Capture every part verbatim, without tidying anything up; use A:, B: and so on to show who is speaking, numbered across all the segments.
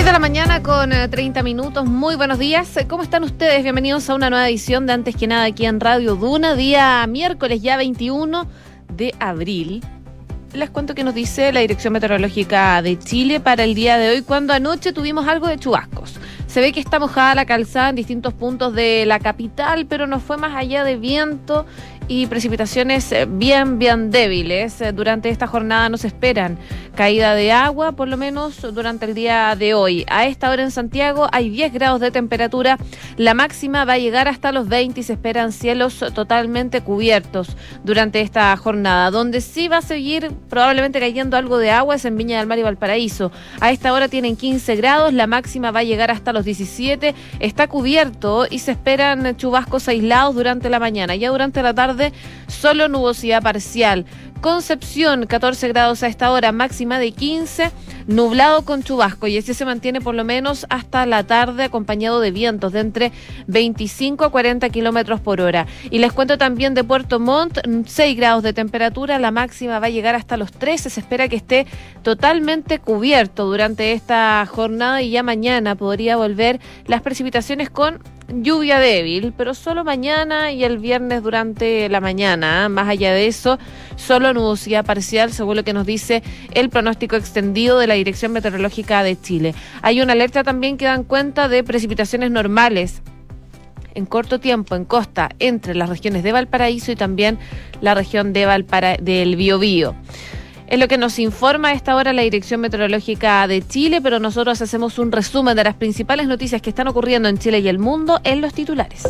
A: seis de la mañana con treinta minutos. Muy buenos días. ¿Cómo están ustedes? Bienvenidos a una nueva edición de Antes que Nada aquí en Radio Duna, día miércoles ya veintiuno de abril. Les cuento que nos dice la Dirección Meteorológica de Chile para el día de hoy, cuando anoche tuvimos algo de chubascos. Se ve que está mojada la calzada en distintos puntos de la capital, pero no fue más allá de viento y precipitaciones bien, bien débiles. Durante esta jornada no se esperan caída de agua, por lo menos durante el día de hoy. A esta hora en Santiago hay diez grados de temperatura, la máxima va a llegar hasta los veinte y se esperan cielos totalmente cubiertos durante esta jornada. Donde sí va a seguir probablemente cayendo algo de agua es en Viña del Mar y Valparaíso. A esta hora tienen quince grados, la máxima va a llegar hasta los diecisiete, está cubierto y se esperan chubascos aislados durante la mañana. Ya durante la tarde solo nubosidad parcial. Concepción, catorce grados a esta hora, máxima de quince, nublado con chubasco, y así se mantiene por lo menos hasta la tarde, acompañado de vientos de entre veinticinco a cuarenta kilómetros por hora. Y les cuento también de Puerto Montt, seis grados de temperatura, la máxima va a llegar hasta los trece, se espera que esté totalmente cubierto durante esta jornada y ya mañana podría volver las precipitaciones con lluvia débil, pero solo mañana y el viernes durante la mañana. ¿eh? Más allá de eso, solo nubosidad parcial, según lo que nos dice el pronóstico extendido de la Dirección Meteorológica de Chile. Hay una alerta también que dan cuenta de precipitaciones normales en corto tiempo en costa entre las regiones de Valparaíso y también la región de Valpara- del Biobío. Es lo que nos informa a esta hora la Dirección Meteorológica de Chile, pero nosotros hacemos un resumen de las principales noticias que están ocurriendo en Chile y el mundo en los titulares.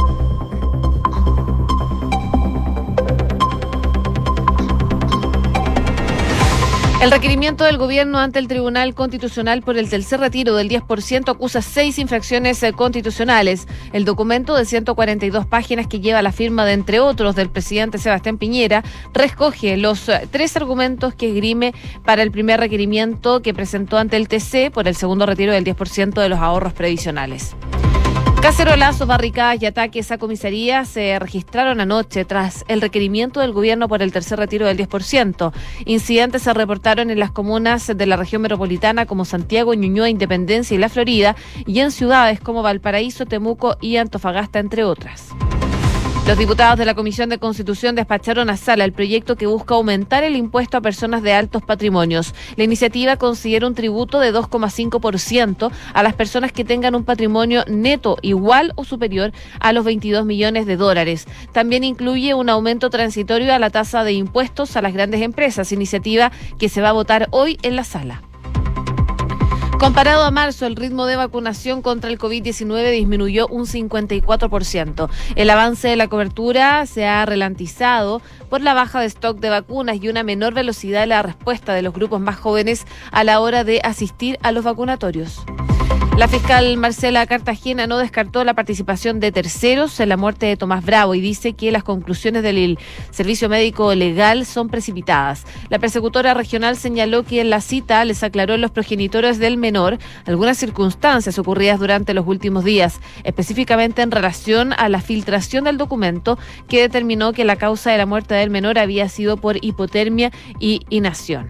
A: El requerimiento del gobierno ante el Tribunal Constitucional por el tercer retiro del diez por ciento acusa seis infracciones constitucionales. El documento de ciento cuarenta y dos páginas que lleva la firma de, entre otros, del presidente Sebastián Piñera, recoge los tres argumentos que esgrime para el primer requerimiento que presentó ante el T C por el segundo retiro del diez por ciento de los ahorros previsionales. Cacerolazos, barricadas y ataques a comisarías se registraron anoche tras el requerimiento del gobierno por el tercer retiro del diez por ciento. Incidentes se reportaron en las comunas de la región metropolitana como Santiago, Ñuñoa, Independencia y La Florida, y en ciudades como Valparaíso, Temuco y Antofagasta, entre otras. Los diputados de la Comisión de Constitución despacharon a sala el proyecto que busca aumentar el impuesto a personas de altos patrimonios. La iniciativa considera un tributo de dos coma cinco por ciento a las personas que tengan un patrimonio neto igual o superior a los veintidós millones de dólares. También incluye un aumento transitorio a la tasa de impuestos a las grandes empresas, iniciativa que se va a votar hoy en la sala. Comparado a marzo, el ritmo de vacunación contra el COVID diecinueve disminuyó un cincuenta y cuatro por ciento. El avance de la cobertura se ha ralentizado por la baja de stock de vacunas y una menor velocidad de la respuesta de los grupos más jóvenes a la hora de asistir a los vacunatorios. La fiscal Marcela Cartagena no descartó la participación de terceros en la muerte de Tomás Bravo y dice que las conclusiones del Servicio Médico Legal son precipitadas. La persecutora regional señaló que en la cita les aclaró a los progenitores del menor algunas circunstancias ocurridas durante los últimos días, específicamente en relación a la filtración del documento que determinó que la causa de la muerte del menor había sido por hipotermia y inanición.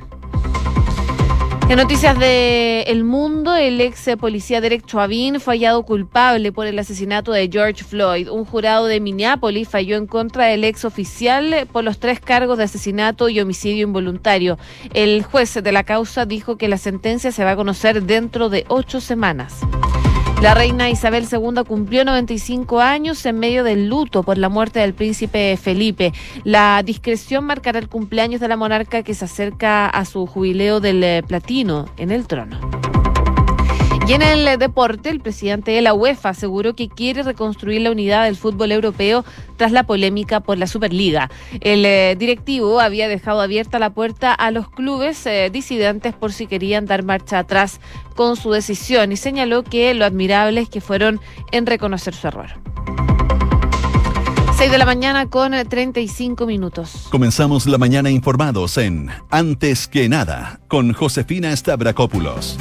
A: En noticias de El Mundo, el ex policía Derek Chauvin fue hallado culpable por el asesinato de George Floyd. Un jurado de Minneapolis falló en contra del ex oficial por los tres cargos de asesinato y homicidio involuntario. El juez de la causa dijo que la sentencia se va a conocer dentro de ocho semanas. La reina Isabel segunda cumplió noventa y cinco años en medio del luto por la muerte del príncipe Felipe. La discreción marcará el cumpleaños de la monarca que se acerca a su jubileo del platino en el trono. Y en el deporte, el presidente de la UEFA aseguró que quiere reconstruir la unidad del fútbol europeo tras la polémica por la Superliga. El eh, directivo había dejado abierta la puerta a los clubes eh, disidentes por si querían dar marcha atrás con su decisión y señaló que lo admirable es que fueron en reconocer su error. seis de la mañana con treinta y cinco minutos.
B: Comenzamos la mañana informados en Antes que Nada con Josefina Stavrakopoulos.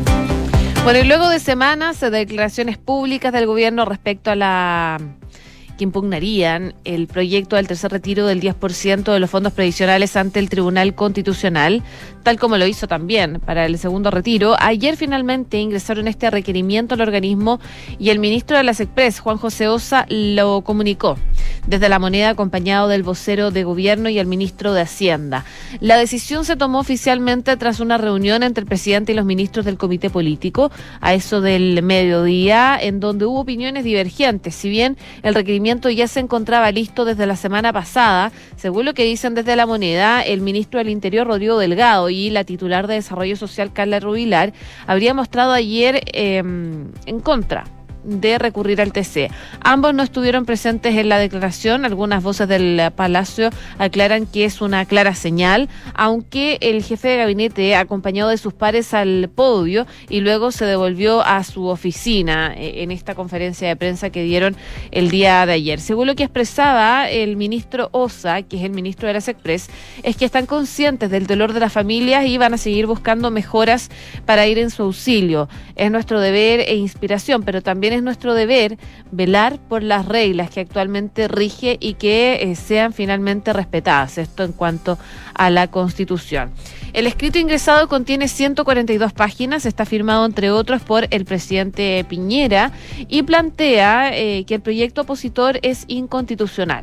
A: Bueno, y luego de semanas de declaraciones públicas del gobierno respecto a la que impugnarían el proyecto del tercer retiro del diez por ciento de los fondos previsionales ante el Tribunal Constitucional, tal como lo hizo también para el segundo retiro. Ayer finalmente ingresaron este requerimiento al organismo y el ministro de la SECPRES, Juan José Ossa, lo comunicó desde La Moneda, acompañado del vocero de gobierno y el ministro de Hacienda. La decisión se tomó oficialmente tras una reunión entre el presidente y los ministros del comité político a eso del mediodía, en donde hubo opiniones divergentes. Si bien el requerimiento ya se encontraba listo desde la semana pasada, según lo que dicen desde La Moneda, el ministro del Interior, Rodrigo Delgado, y la titular de Desarrollo Social, Carla Rubilar, habría mostrado ayer eh, en contra de recurrir al T C. Ambos no estuvieron presentes en la declaración. Algunas voces del Palacio aclaran que es una clara señal, aunque el jefe de gabinete acompañado de sus pares al podio y luego se devolvió a su oficina en esta conferencia de prensa que dieron el día de ayer. Según lo que expresaba el ministro Ossa, que es el ministro de la SECPRES, es que están conscientes del dolor de las familias y van a seguir buscando mejoras para ir en su auxilio. Es nuestro deber e inspiración, pero también es nuestro deber velar por las reglas que actualmente rige y que eh, sean finalmente respetadas. Esto en cuanto a la Constitución. El escrito ingresado contiene ciento cuarenta y dos páginas, está firmado entre otros por el presidente Piñera y plantea eh, que el proyecto opositor es inconstitucional.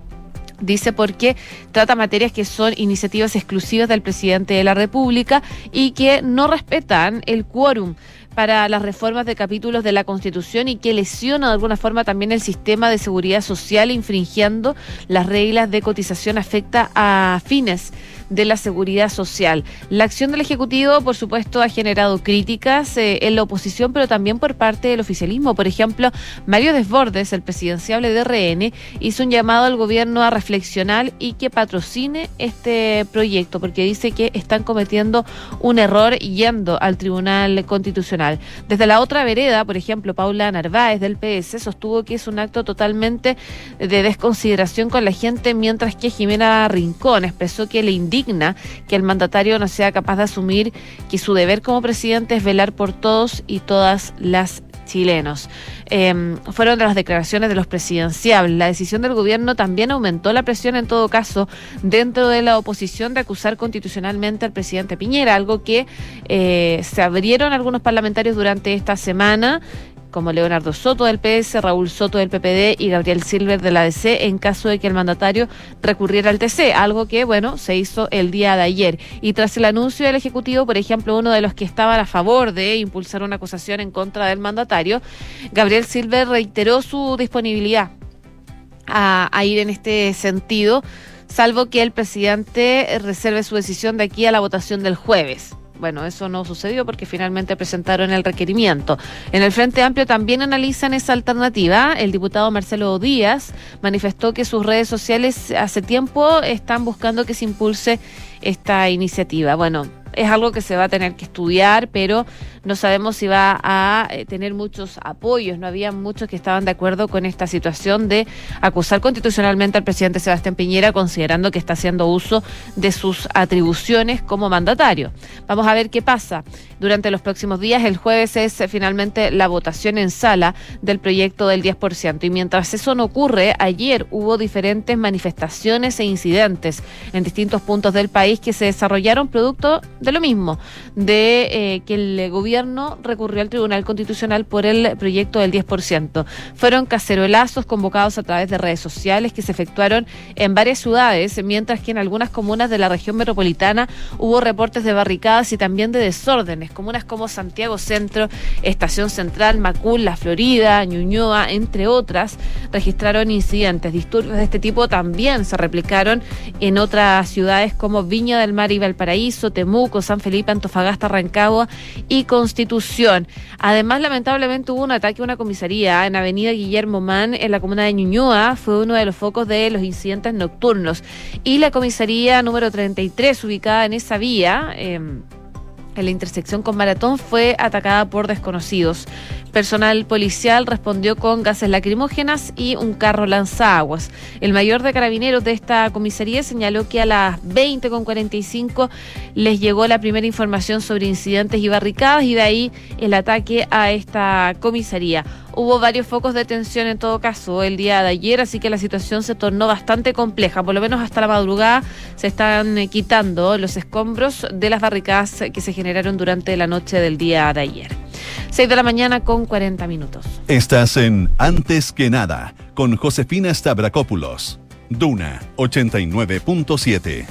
A: Dice porque trata materias que son iniciativas exclusivas del presidente de la República y que no respetan el quórum para las reformas de capítulos de la Constitución y que lesiona de alguna forma también el sistema de seguridad social, infringiendo las reglas de cotización, afecta a fines de la seguridad social. La acción del Ejecutivo, por supuesto, ha generado críticas eh, en la oposición, pero también por parte del oficialismo. Por ejemplo, Mario Desbordes, el presidenciable de R N, hizo un llamado al gobierno a reflexionar y que patrocine este proyecto, porque dice que están cometiendo un error yendo al Tribunal Constitucional. Desde la otra vereda, por ejemplo, Paula Narváez del P S sostuvo que es un acto totalmente de desconsideración con la gente, mientras que Jimena Rincón expresó que le indigna que el mandatario no sea capaz de asumir que su deber como presidente es velar por todos y todas las chilenos. Eh, fueron de las declaraciones de los presidenciables. La decisión del gobierno también aumentó la presión, en todo caso, dentro de la oposición de acusar constitucionalmente al presidente Piñera, algo que eh, se abrieron algunos parlamentarios durante esta semana, como Leonardo Soto del P S, Raúl Soto del P P D y Gabriel Silver de la A D C, en caso de que el mandatario recurriera al T C, algo que, bueno, se hizo el día de ayer. Y tras el anuncio del Ejecutivo, por ejemplo, uno de los que estaban a favor de impulsar una acusación en contra del mandatario, Gabriel Silver reiteró su disponibilidad a, a ir en este sentido, salvo que el presidente reserve su decisión de aquí a la votación del jueves. Bueno, eso no sucedió porque finalmente presentaron el requerimiento. En el Frente Amplio también analizan esa alternativa. El diputado Marcelo Díaz manifestó que sus redes sociales hace tiempo están buscando que se impulse esta iniciativa. Bueno, es algo que se va a tener que estudiar, pero no sabemos si va a tener muchos apoyos. No había muchos que estaban de acuerdo con esta situación de acusar constitucionalmente al presidente Sebastián Piñera, considerando que está haciendo uso de sus atribuciones como mandatario. Vamos a ver qué pasa durante los próximos días. El jueves es finalmente la votación en sala del proyecto del diez por ciento. Y mientras eso no ocurre, ayer hubo diferentes manifestaciones e incidentes en distintos puntos del país que se desarrollaron producto de lo mismo, de eh, que el gobierno recurrió al Tribunal Constitucional por el proyecto del diez por ciento. Fueron cacerolazos convocados a través de redes sociales que se efectuaron en varias ciudades, mientras que en algunas comunas de la región metropolitana hubo reportes de barricadas y también de desórdenes. Comunas como Santiago Centro, Estación Central, Macul, La Florida, Ñuñoa, entre otras, registraron incidentes. Disturbios de este tipo también se replicaron en otras ciudades como Viña del Mar y Valparaíso, Temuco, San Felipe, Antofagasta, Rancagua y Constitución. Además, lamentablemente hubo un ataque a una comisaría en Avenida Guillermo Mann, en la comuna de Ñuñoa. Fue uno de los focos de los incidentes nocturnos. Y la comisaría número treinta y tres, ubicada en esa vía, eh, en la intersección con Maratón, fue atacada por desconocidos. Personal policial respondió con gases lacrimógenas y un carro lanzaguas. El mayor de carabineros de esta comisaría señaló que a las veinte con cuarenta y cinco les llegó la primera información sobre incidentes y barricadas, y de ahí el ataque a esta comisaría. hubo varios focos de tensión en todo caso el día de ayer, así que la situación se tornó bastante compleja. Por lo menos hasta la madrugada se están eh, quitando los escombros de las barricadas que se generaron durante la noche del día de ayer. seis de la mañana con cuarenta minutos.
B: Estás en Antes que Nada, con Josefina Stavrakopoulos. Duna ochenta y nueve punto siete.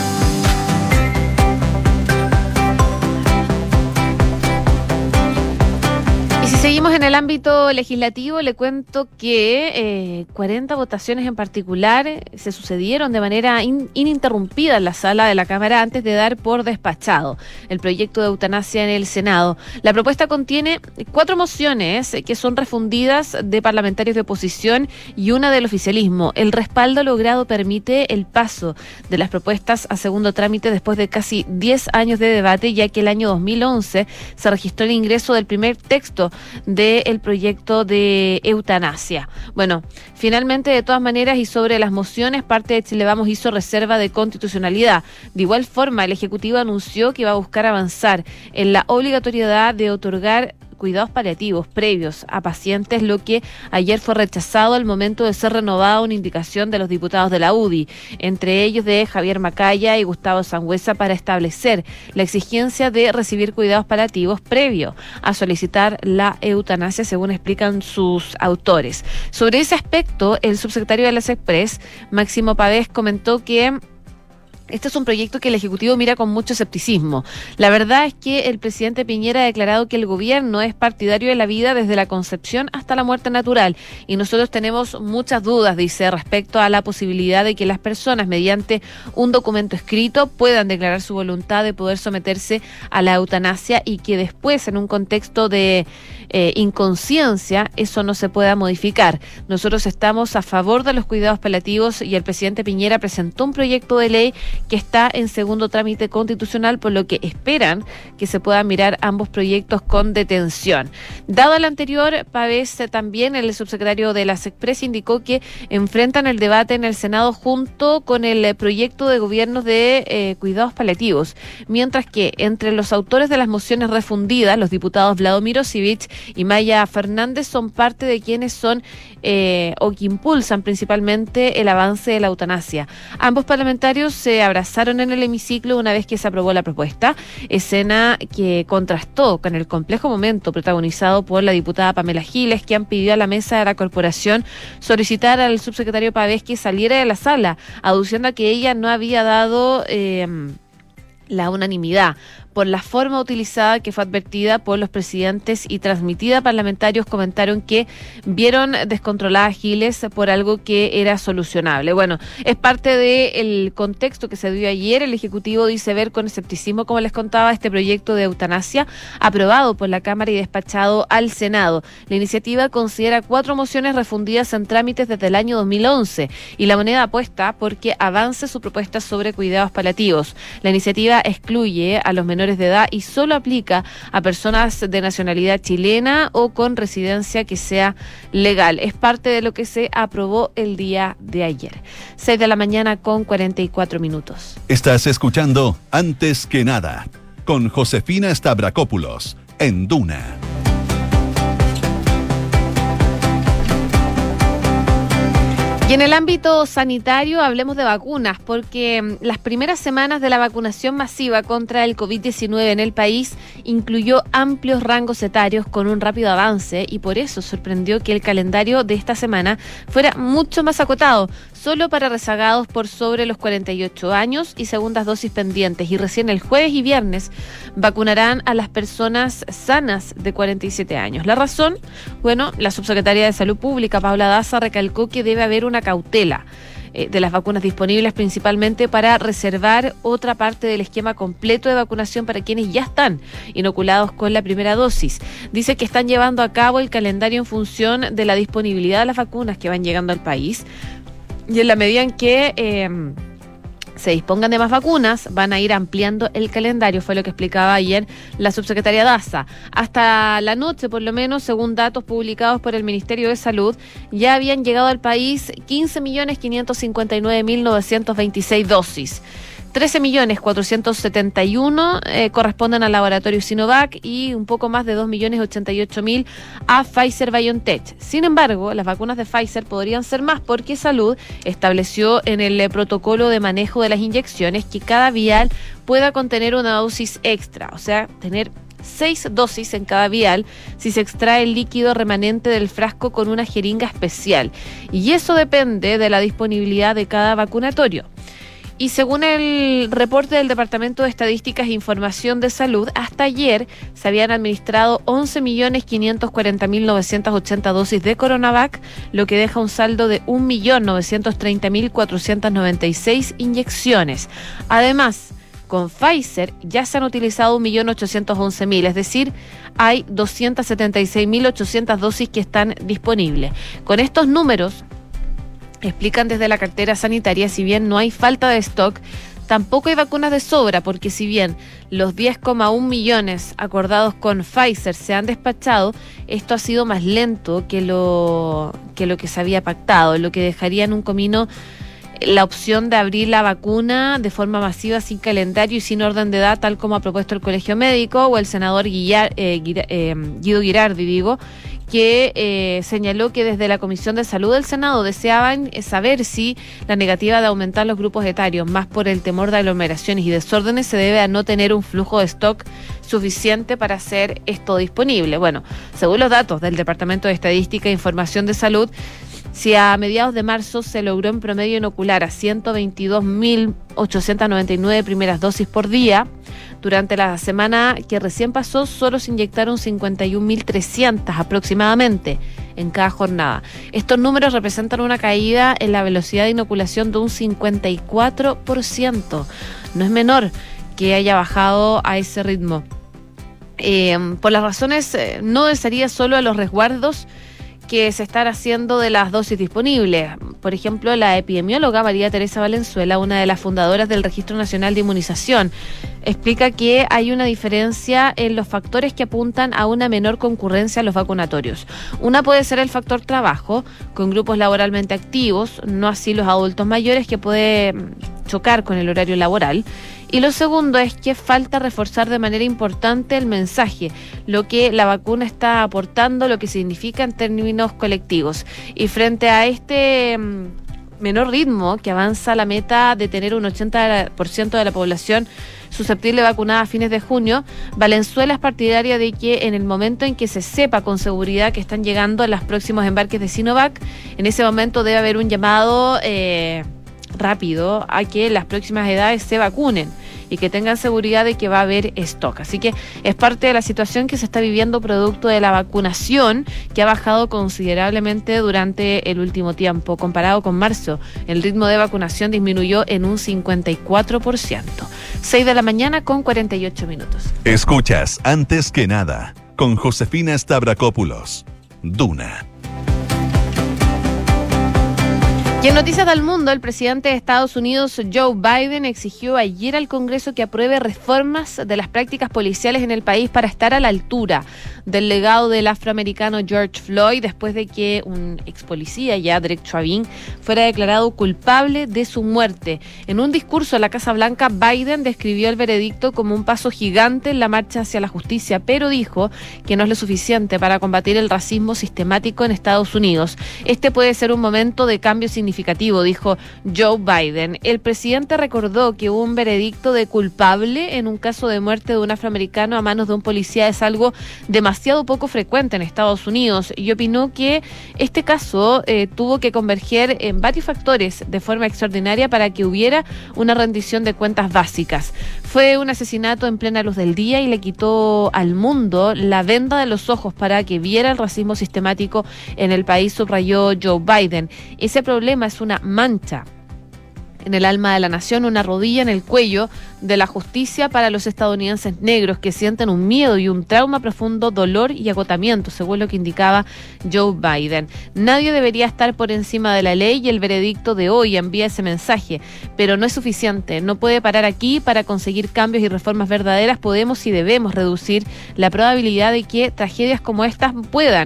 A: Seguimos en el ámbito legislativo. Le cuento que eh, cuarenta votaciones en particular eh, se sucedieron de manera in, ininterrumpida en la sala de la Cámara antes de dar por despachado el proyecto de eutanasia en el Senado. La propuesta contiene cuatro mociones eh, que son refundidas de parlamentarios de oposición y una del oficialismo. El respaldo logrado permite el paso de las propuestas a segundo trámite después de casi diez años de debate, ya que el año dos mil once se registró el ingreso del primer texto del proyecto de eutanasia. Bueno, finalmente, de todas maneras, y sobre las mociones, parte de Chile Vamos hizo reserva de constitucionalidad. De igual forma, el Ejecutivo anunció que va a buscar avanzar en la obligatoriedad de otorgar cuidados paliativos previos a pacientes, lo que ayer fue rechazado al momento de ser renovada una indicación de los diputados de la U D I, entre ellos de Javier Macaya y Gustavo Sangüesa, para establecer la exigencia de recibir cuidados paliativos previo a solicitar la eutanasia, según explican sus autores. Sobre ese aspecto, el subsecretario de la SECPRES, Máximo Pavés, comentó que este es un proyecto que el Ejecutivo mira con mucho escepticismo. La verdad es que el presidente Piñera ha declarado que el gobierno es partidario de la vida desde la concepción hasta la muerte natural, y nosotros tenemos muchas dudas, dice, respecto a la posibilidad de que las personas, mediante un documento escrito, puedan declarar su voluntad de poder someterse a la eutanasia y que después, en un contexto de eh, inconsciencia, eso no se pueda modificar. Nosotros estamos a favor de los cuidados paliativos y el presidente Piñera presentó un proyecto de ley que está en segundo trámite constitucional, por lo que esperan que se puedan mirar ambos proyectos con detención. Dado el anterior, Pavés, también el subsecretario de la SECPRES, indicó que enfrentan el debate en el Senado junto con el proyecto de gobierno de eh, cuidados paliativos, mientras que entre los autores de las mociones refundidas, los diputados Vladimiro Civich y Maya Fernández son parte de quienes son eh, o que impulsan principalmente el avance de la eutanasia. Ambos parlamentarios se abrazaron en el hemiciclo una vez que se aprobó la propuesta, escena que contrastó con el complejo momento protagonizado por la diputada Pamela Giles, quien pidió a la mesa de la corporación solicitar al subsecretario Pavés que saliera de la sala, aduciendo a que ella no había dado eh, la unanimidad por la forma utilizada, que fue advertida por los presidentes y transmitida. Parlamentarios comentaron que vieron descontrolada a Giles por algo que era solucionable. Bueno, es parte del contexto que se dio ayer. El Ejecutivo dice ver con escepticismo, como les contaba, este proyecto de eutanasia aprobado por la Cámara y despachado al Senado. La iniciativa considera cuatro mociones refundidas en trámites desde el año dos mil once y la moneda apuesta porque avance su propuesta sobre cuidados paliativos. La iniciativa excluye a los menores de edad y solo aplica a personas de nacionalidad chilena o con residencia que sea legal. Es parte de lo que se aprobó el día de ayer. seis de la mañana con cuarenta y cuatro minutos.
B: Estás escuchando Antes que Nada, con Josefina Stavrakopoulos, en Duna.
A: Y en el ámbito sanitario hablemos de vacunas, porque las primeras semanas de la vacunación masiva contra el covid diecinueve en el país incluyó amplios rangos etarios con un rápido avance, y por eso sorprendió que el calendario de esta semana fuera mucho más acotado, solo para rezagados por sobre los cuarenta y ocho años y segundas dosis pendientes, y recién el jueves y viernes vacunarán a las personas sanas de cuarenta y siete años. La razón, bueno, la subsecretaria de Salud Pública, Paula Daza, recalcó que debe haber una cautela eh, de las vacunas disponibles, principalmente para reservar otra parte del esquema completo de vacunación para quienes ya están inoculados con la primera dosis. Dice que están llevando a cabo el calendario en función de la disponibilidad de las vacunas que van llegando al país, y en la medida en que eh, se dispongan de más vacunas, van a ir ampliando el calendario, fue lo que explicaba ayer la subsecretaria Daza. Hasta la noche, por lo menos, según datos publicados por el Ministerio de Salud, ya habían llegado al país quince millones quinientos cincuenta y nueve mil novecientos veintiséis dosis. trece millones cuatrocientos setenta y uno eh, corresponden al laboratorio Sinovac y un poco más de dos millones ochenta y ocho mil a Pfizer-BioNTech. Sin embargo, las vacunas de Pfizer podrían ser más porque Salud estableció en el eh, protocolo de manejo de las inyecciones que cada vial pueda contener una dosis extra, o sea, tener seis dosis en cada vial si se extrae el líquido remanente del frasco con una jeringa especial. Y eso depende de la disponibilidad de cada vacunatorio. Y según el reporte del Departamento de Estadísticas e Información de Salud, hasta ayer se habían administrado once millones quinientos cuarenta mil novecientas ochenta dosis de Coronavac, lo que deja un saldo de un millón novecientos treinta mil cuatrocientas noventa y seis inyecciones. Además, con Pfizer ya se han utilizado un millón ochocientos once mil, es decir, hay doscientas setenta y seis mil ochocientas dosis que están disponibles. Con estos números, explican desde la cartera sanitaria, si bien no hay falta de stock, tampoco hay vacunas de sobra, porque si bien los diez coma uno millones acordados con Pfizer se han despachado, esto ha sido más lento que lo que, lo que se había pactado, lo que dejaría en un camino la opción de abrir la vacuna de forma masiva sin calendario y sin orden de edad, tal como ha propuesto el Colegio Médico o el senador Guillar, eh, Guida, eh, Guido Girardi, digo, que eh, señaló que desde la Comisión de Salud del Senado deseaban saber si la negativa de aumentar los grupos etarios, más por el temor de aglomeraciones y desórdenes, se debe a no tener un flujo de stock suficiente para hacer esto disponible. Bueno, según los datos del Departamento de Estadística e Información de Salud, si a mediados de marzo se logró en promedio inocular a ciento veintidós mil ochocientos noventa y nueve primeras dosis por día, durante la semana que recién pasó solo se inyectaron cincuenta y un mil trescientas aproximadamente en cada jornada. Estos números representan una caída en la velocidad de inoculación de un cincuenta y cuatro por ciento. No es menor que haya bajado a ese ritmo. Eh, por las razones, eh, no desearía solo a los resguardos que se están haciendo de las dosis disponibles. Por ejemplo, la epidemióloga María Teresa Valenzuela, una de las fundadoras del Registro Nacional de Inmunización, explica que hay una diferencia en los factores que apuntan a una menor concurrencia a los vacunatorios. Una puede ser el factor trabajo, con grupos laboralmente activos, no así los adultos mayores, que puede chocar con el horario laboral. Y lo segundo es que falta reforzar de manera importante el mensaje, lo que la vacuna está aportando, lo que significa en términos colectivos. Y frente a este menor ritmo que avanza la meta de tener un ochenta por ciento de la población susceptible vacunada a fines de junio, Valenzuela es partidaria de que en el momento en que se sepa con seguridad que están llegando los próximos embarques de Sinovac, en ese momento debe haber un llamado eh, rápido a que las próximas edades se vacunen y que tengan seguridad de que va a haber stock. Así que es parte de la situación que se está viviendo producto de la vacunación, que ha bajado considerablemente durante el último tiempo. Comparado con marzo, el ritmo de vacunación disminuyó en un cincuenta y cuatro por ciento. seis de la mañana con cuarenta y ocho minutos.
B: Escuchas Antes que Nada con Josefina Stavrakopoulos, Duna.
A: Y en Noticias del Mundo, el presidente de Estados Unidos, Joe Biden, exigió ayer al Congreso que apruebe reformas de las prácticas policiales en el país para estar a la altura del legado del afroamericano George Floyd, después de que un ex policía, ya Derek Chauvin, fuera declarado culpable de su muerte. En un discurso en la Casa Blanca, Biden describió el veredicto como un paso gigante en la marcha hacia la justicia, pero dijo que no es lo suficiente para combatir el racismo sistemático en Estados Unidos. Este puede ser un momento de cambio significativo significativo, dijo Joe Biden. El presidente recordó que hubo un veredicto de culpable en un caso de muerte de un afroamericano a manos de un policía es algo demasiado poco frecuente en Estados Unidos y opinó que este caso eh, tuvo que converger en varios factores de forma extraordinaria para que hubiera una rendición de cuentas básicas. Fue un asesinato en plena luz del día y le quitó al mundo la venda de los ojos para que viera el racismo sistemático en el país, subrayó Joe Biden. Ese problema es una mancha en el alma de la nación, una rodilla en el cuello de la justicia para los estadounidenses negros que sienten un miedo y un trauma profundo, dolor y agotamiento, según lo que indicaba Joe Biden. Nadie debería estar por encima de la ley y el veredicto de hoy envía ese mensaje, pero no es suficiente. No puede parar aquí. Para conseguir cambios y reformas verdaderas podemos y debemos reducir la probabilidad de que tragedias como estas puedan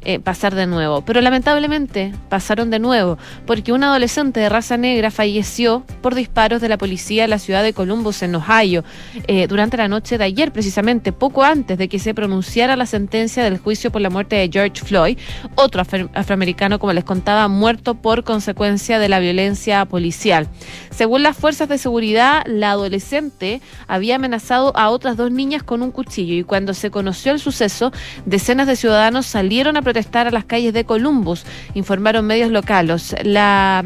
A: eh, pasar de nuevo. Pero lamentablemente pasaron de nuevo, porque un adolescente de raza negra falleció por disparos de la policía en la ciudad de Columbus, en Ohio, eh, durante la noche de ayer, precisamente poco antes de que se pronunciara la sentencia del juicio por la muerte de George Floyd, otro afro- afroamericano, como les contaba, muerto por consecuencia de la violencia policial. Según las fuerzas de seguridad, la adolescente había amenazado a otras dos niñas con un cuchillo, y cuando se conoció el suceso, decenas de ciudadanos salieron a protestar a las calles de Columbus, informaron medios locales. La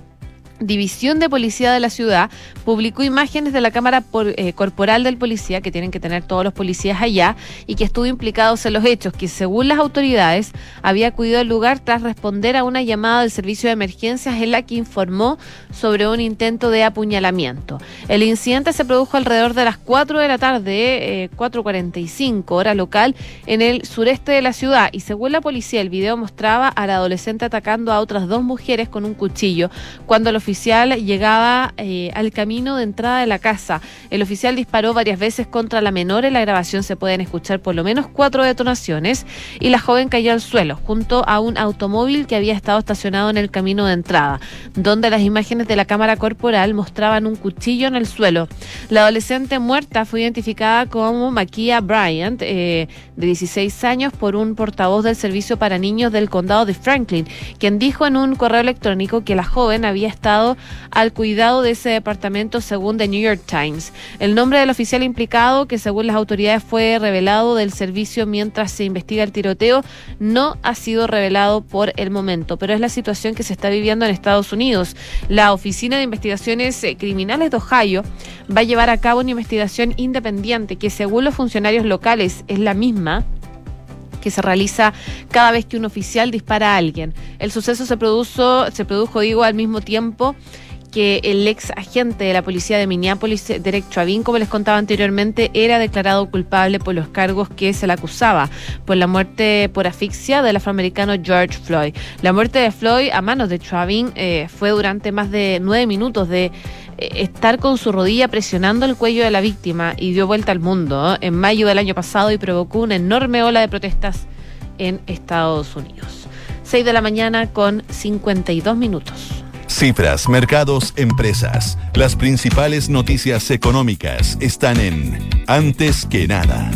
A: División de Policía de la ciudad publicó imágenes de la cámara por, eh, corporal del policía, que tienen que tener todos los policías allá, y que estuvo implicado en los hechos, que según las autoridades había acudido al lugar tras responder a una llamada del servicio de emergencias en la que informó sobre un intento de apuñalamiento. El incidente se produjo alrededor de las cuatro de la tarde, eh, cuatro cuarenta y cinco hora local, en el sureste de la ciudad, y según la policía el video mostraba al adolescente atacando a otras dos mujeres con un cuchillo cuando el oficial llegaba eh, al camino de entrada de la casa. El oficial disparó varias veces contra la menor. En la grabación se pueden escuchar por lo menos cuatro detonaciones, y la joven cayó al suelo junto a un automóvil que había estado estacionado en el camino de entrada, donde las imágenes de la cámara corporal mostraban un cuchillo en el suelo. La adolescente muerta fue identificada como Makia Bryant, eh, de dieciséis años, por un portavoz del servicio para niños del condado de Franklin, quien dijo en un correo electrónico que la joven había estado al cuidado de ese departamento, según The New York Times. El nombre del oficial implicado, que según las autoridades fue revelado del servicio mientras se investiga el tiroteo, no ha sido revelado por el momento, pero es la situación que se está viviendo en Estados Unidos. La Oficina de Investigaciones Criminales de Ohio va a llevar a cabo una investigación independiente que, según los funcionarios locales, es la misma que se realiza cada vez que un oficial dispara a alguien. El suceso se produjo, se produjo, digo, al mismo tiempo que el ex agente de la policía de Minneapolis, Derek Chauvin, como les contaba anteriormente, era declarado culpable por los cargos que se le acusaba por la muerte por asfixia del afroamericano George Floyd. La muerte de Floyd a manos de Chauvin eh, fue durante más de nueve minutos de estar con su rodilla presionando el cuello de la víctima, y dio vuelta al mundo, ¿eh? en mayo del año pasado, y provocó una enorme ola de protestas en Estados Unidos. seis de la mañana con cincuenta y dos minutos.
B: Cifras, mercados, empresas. Las principales noticias económicas están en Antes que nada.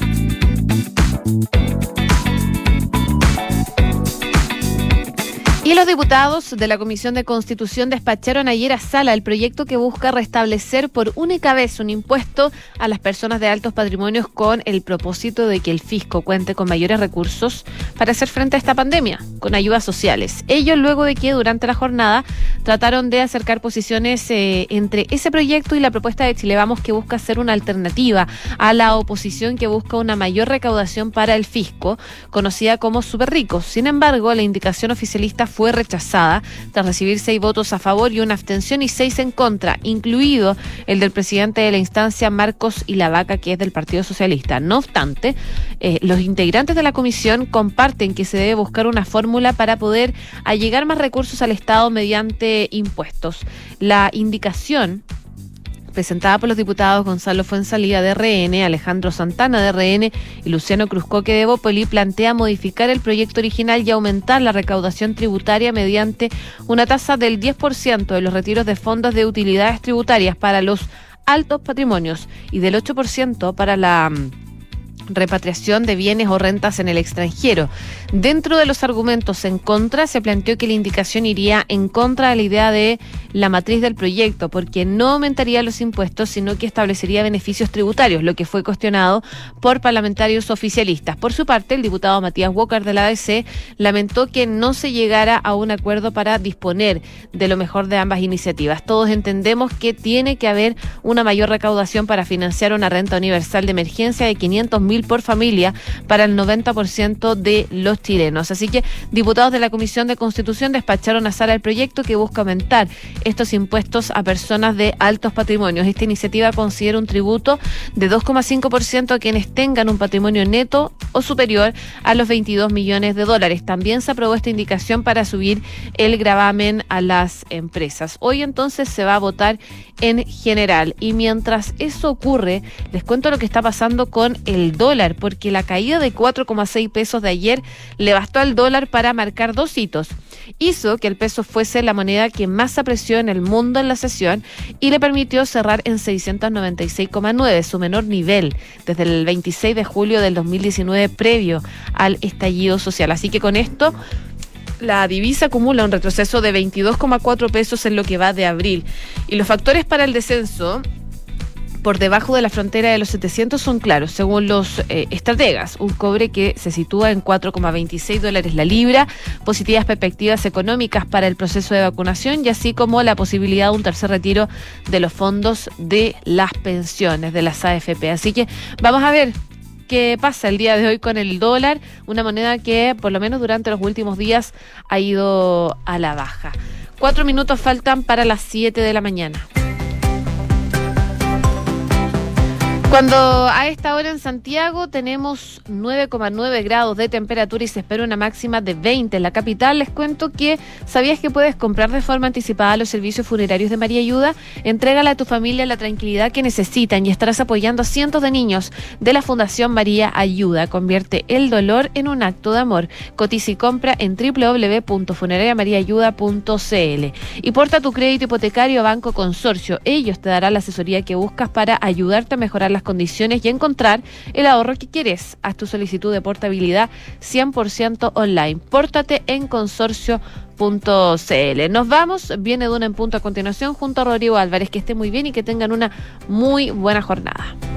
A: Y los diputados de la Comisión de Constitución despacharon ayer a sala el proyecto que busca restablecer por única vez un impuesto a las personas de altos patrimonios, con el propósito de que el fisco cuente con mayores recursos para hacer frente a esta pandemia, con ayudas sociales. Ello luego de que durante la jornada trataron de acercar posiciones eh, entre ese proyecto y la propuesta de Chile Vamos, que busca ser una alternativa a la oposición que busca una mayor recaudación para el fisco, conocida como Superricos. Sin embargo, la indicación oficialista fue fue rechazada tras recibir seis votos a favor y una abstención y seis en contra, incluido el del presidente de la instancia, Marcos Ilavaca, que es del Partido Socialista. No obstante, eh, los integrantes de la comisión comparten que se debe buscar una fórmula para poder allegar más recursos al Estado mediante impuestos. La indicación presentada por los diputados Gonzalo Fuenzalía de R N, Alejandro Santana de R N y Luciano Cruzcoque de Bópoli, plantea modificar el proyecto original y aumentar la recaudación tributaria mediante una tasa del diez por ciento de los retiros de fondos de utilidades tributarias para los altos patrimonios y del ocho por ciento para la repatriación de bienes o rentas en el extranjero. Dentro de los argumentos en contra, se planteó que la indicación iría en contra de la idea de la matriz del proyecto, porque no aumentaría los impuestos, sino que establecería beneficios tributarios, lo que fue cuestionado por parlamentarios oficialistas. Por su parte, el diputado Matías Walker de la A D C lamentó que no se llegara a un acuerdo para disponer de lo mejor de ambas iniciativas. Todos entendemos que tiene que haber una mayor recaudación para financiar una renta universal de emergencia de quinientos mil por familia para el noventa por ciento de los chilenos. Así que diputados de la Comisión de Constitución despacharon a sala el proyecto que busca aumentar estos impuestos a personas de altos patrimonios. Esta iniciativa considera un tributo de dos coma cinco por ciento a quienes tengan un patrimonio neto o superior a los veintidós millones de dólares. También se aprobó esta indicación para subir el gravamen a las empresas. Hoy entonces se va a votar en general, y mientras eso ocurre, les cuento lo que está pasando con el dólar dólar, porque la caída de cuatro coma seis pesos de ayer le bastó al dólar para marcar dos hitos. Hizo que el peso fuese la moneda que más se apreció en el mundo en la sesión y le permitió cerrar en seiscientos noventa y seis coma nueve, su menor nivel desde el veintiséis de julio del dos mil diecinueve, previo al estallido social. Así que con esto la divisa acumula un retroceso de veintidós coma cuatro pesos en lo que va de abril. Y los factores para el descenso por debajo de la frontera de los setecientos son claros, según los eh, estrategas. Un cobre que se sitúa en cuatro coma veintiséis dólares la libra, positivas perspectivas económicas para el proceso de vacunación y así como la posibilidad de un tercer retiro de los fondos de las pensiones, de las A F P. Así que vamos a ver qué pasa el día de hoy con el dólar, una moneda que por lo menos durante los últimos días ha ido a la baja. Cuatro minutos faltan para las siete de la mañana. Cuando a esta hora en Santiago tenemos nueve coma nueve grados de temperatura y se espera una máxima de veinte en la capital, les cuento que ¿sabías que puedes comprar de forma anticipada los servicios funerarios de María Ayuda? Entrégale a tu familia la tranquilidad que necesitan y estarás apoyando a cientos de niños de la Fundación María Ayuda. Convierte el dolor en un acto de amor. Cotiza y compra en doble u doble u doble u punto funeraria maría ayuda punto c l. Y porta tu crédito hipotecario a Banco Consorcio. Ellos te darán la asesoría que buscas para ayudarte a mejorar las condiciones y encontrar el ahorro que quieres. Haz tu solicitud de portabilidad cien por ciento online. Pórtate en consorcio punto c l. Nos vamos, viene Duna en Punto a continuación junto a Rodrigo Álvarez. Que esté muy bien y que tengan una muy buena jornada.